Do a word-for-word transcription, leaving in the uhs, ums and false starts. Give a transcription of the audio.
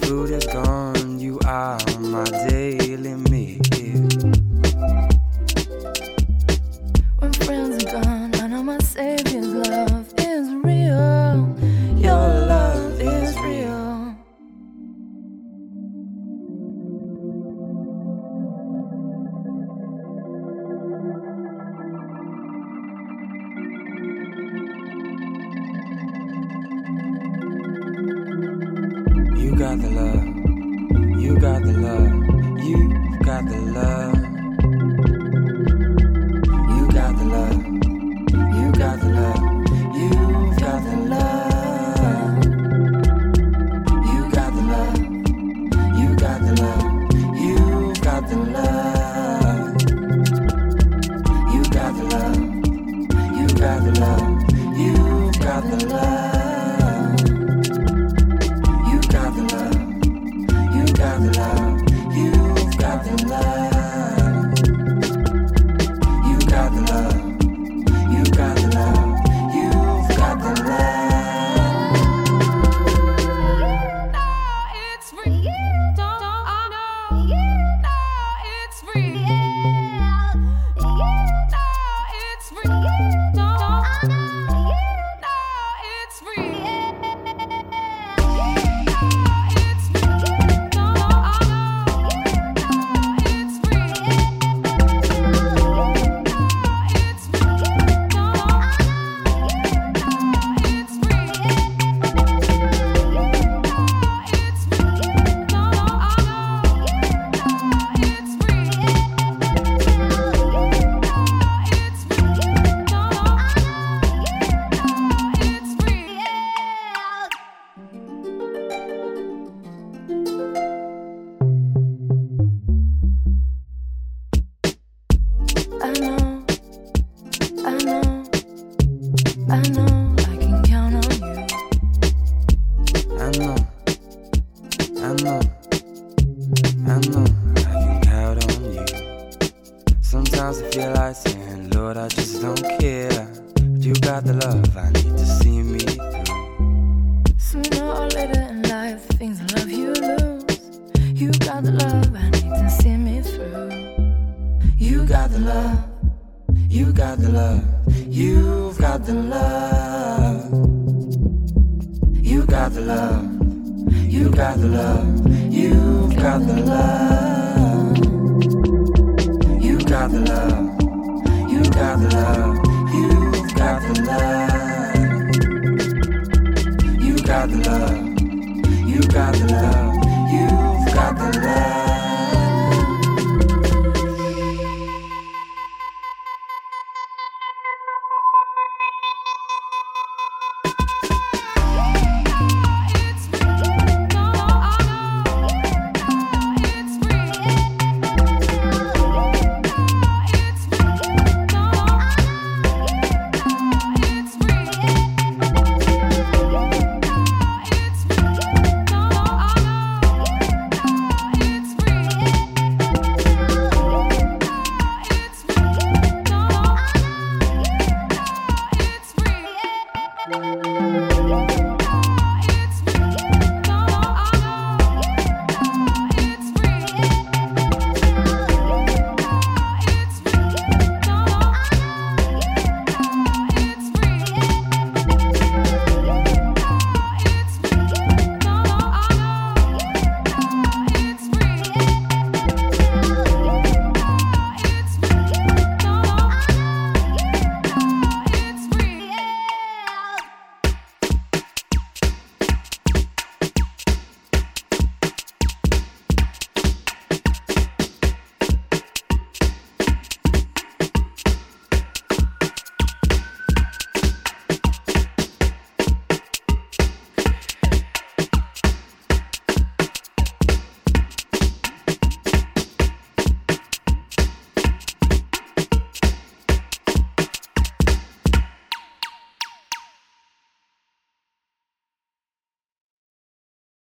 food is gone, you are my daily meal. When friends are gone, I know my Savior's love is real. Your love is real. You got the love, you got the love, you got the love. You got the love, you got the love, you got the love. You got the love, you got the love, you got the love. You got the love, you got the love, you got the love. You got the love, you got the love, you've got the love. You got the love, you got the love, you've got the love. It's real. Don't I know? You know it's real. You know it's real. Don't I know? You know it's real. I know, I know, I know I can count on you. I know, I know, I know I can count on you. Sometimes I feel like saying, Lord, I just don't care. But you got the love I need to see me through. Sooner or later in life, things I love you lose. You got the love I need to see me through. You got the love, you got the love, you've got the love. You got the love, you got the love, you've got the love. You got the love, you got the love, you've got the love. You got the love, you got the love, you've got the love.